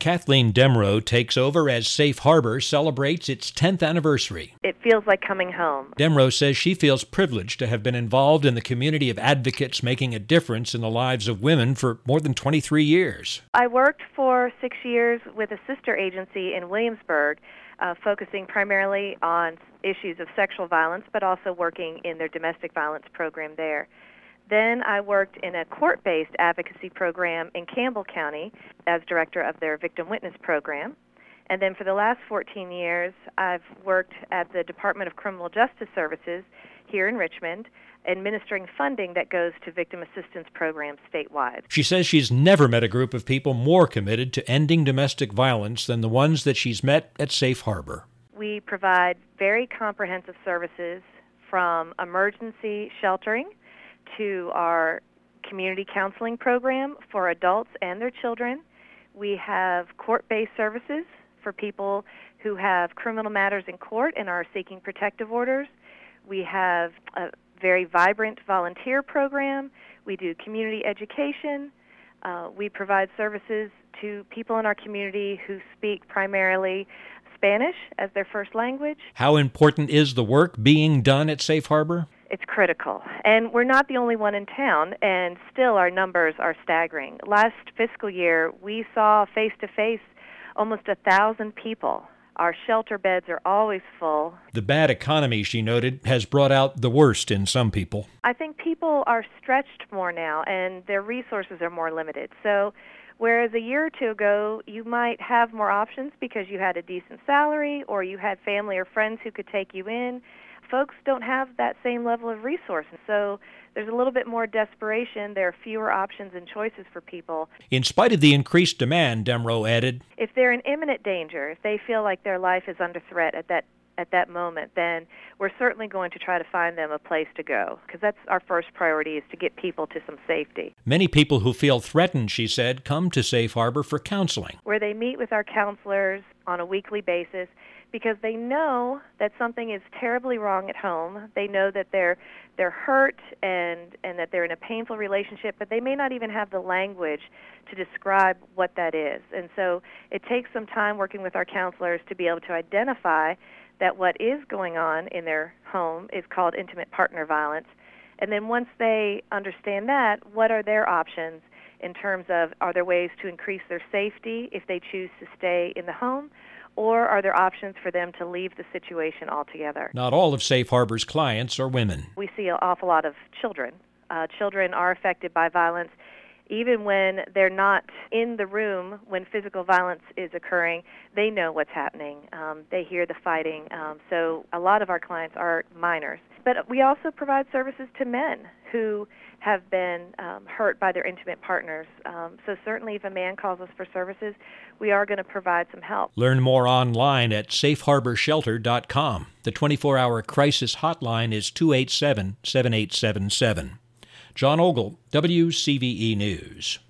Kathleen Demrow takes over as Safe Harbor celebrates its 10th anniversary. It feels like coming home. Demrow says she feels privileged to have been involved in the community of advocates making a difference in the lives of women for more than 23 years. I worked for 6 years with a sister agency in Williamsburg, focusing primarily on issues of sexual violence, but also working in their domestic violence program there. Then I worked in a court-based advocacy program in Campbell County as director of their victim witness program. And then for the last 14 years, I've worked at the Department of Criminal Justice Services here in Richmond, administering funding that goes to victim assistance programs statewide. She says she's never met a group of people more committed to ending domestic violence than the ones that she's met at Safe Harbor. We provide very comprehensive services from emergency sheltering to our community counseling program for adults and their children. We have court-based services for people who have criminal matters in court and are seeking protective orders. We have a very vibrant volunteer program. We do community education. We provide services to people in our community who speak primarily Spanish as their first language. How important is the work being done at Safe Harbor? It's critical. And we're not the only one in town, and still our numbers are staggering. Last fiscal year, we saw face-to-face almost 1,000 people. Our shelter beds are always full. The bad economy, she noted, has brought out the worst in some people. I think people are stretched more now, and their resources are more limited. So whereas a year or two ago, you might have more options because you had a decent salary or you had family or friends who could take you in, folks don't have that same level of resources. So there's a little bit more desperation. There are fewer options and choices for people. In spite of the increased demand, Demrow added, if they're in imminent danger, if they feel like their life is under threat at that moment, then we're certainly going to try to find them a place to go, because that's our first priority, is to get people to some safety. Many people who feel threatened, she said, come to Safe Harbor for counseling, where they meet with our counselors on a weekly basis because they know that something is terribly wrong at home. They know that they're hurt and that they're in a painful relationship, but they may not even have the language to describe what that is. And so it takes some time working with our counselors to be able to identify that what is going on in their home is called intimate partner violence. And then once they understand that, what are their options in terms of, are there ways to increase their safety if they choose to stay in the home, or are there options for them to leave the situation altogether? Not all of Safe Harbor's clients are women. We see an awful lot of children. Children are affected by violence even when they're not in the room when physical violence is occurring. They know what's happening. They hear the fighting. So a lot of our clients are minors. But we also provide services to men who have been hurt by their intimate partners. So certainly if a man calls us for services, we are going to provide some help. Learn more online at safeharborshelter.com. The 24-hour crisis hotline is 287-7877. John Ogle, WCVE News.